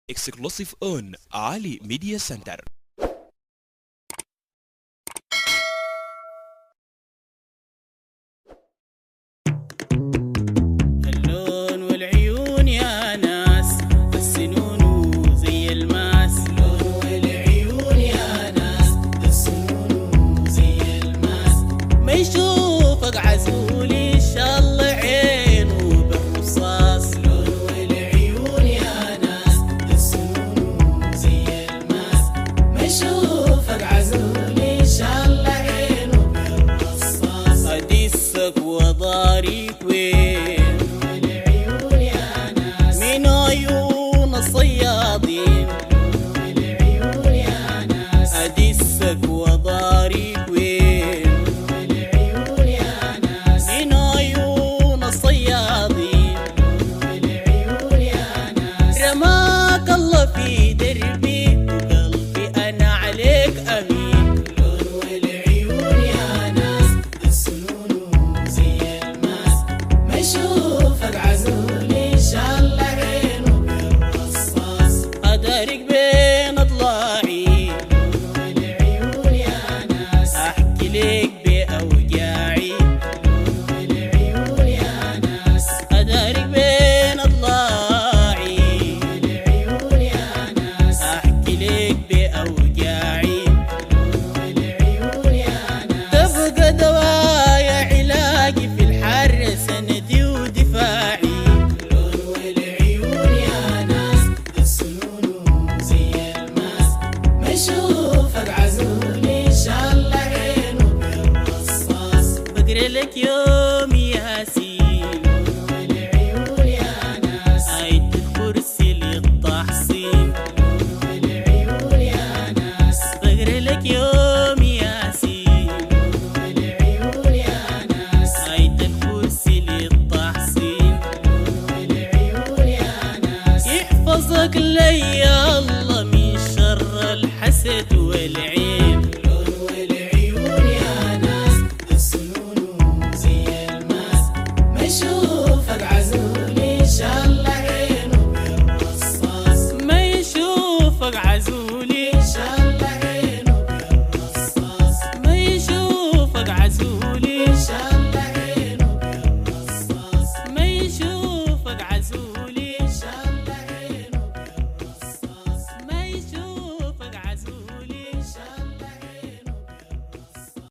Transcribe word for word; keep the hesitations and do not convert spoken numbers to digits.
Exclusive on Ali Media Center. اللون والعيون يا ناس السنون زي الماس. اللون والعيون يا ناس السنون زي الماس. ما يشوفك عسول ان شاء الله عينه بالرصاص. اللون والعيون يا ناس السنون زي الماس. ما يشوفك عسول ان شاء الله عينه بالرصاص. ادسك وضاريك وين والعيون يا ناس من عيون الصيادين. والعيون يا ناس ادسك وضاريك وين والعيون يا ناس من عيون الصيادين. والعيون يا ناس رماك الله في دربي وقلبي انا عليك امين. اللون والعيون يا ناس السنون زي الماس. ما يشوفك عزول ان شاء الله عينه بالرصاص. ادارك بين اضلاعي. والعيون يا ناس احكي لك باوجاعي. والعيون يا ناس ادارك بين اضلاعي. والعيون يا ناس احكي لك باوجاعي. والعيون يا ناس تبقى دوايا علاجي في الحر سندي ودفاعي. اللون والعيون يا ناس السنون زي الماس. ما يشوفك عزول ان شاء الله عينه بالرصاص. بقرا لك يوم ياسين. والعيون يا ناس عيد الكرسي للتحصين. والعيون يا ناس بقرا لك يوم ياسين. والعيون يا ناس عيد الكرسي للتحصين. والعيون يا ناس يحفظك لي الله من شر الحسد والعين. اللون والعيون يا ناس السنون زي الماس. ما يشوف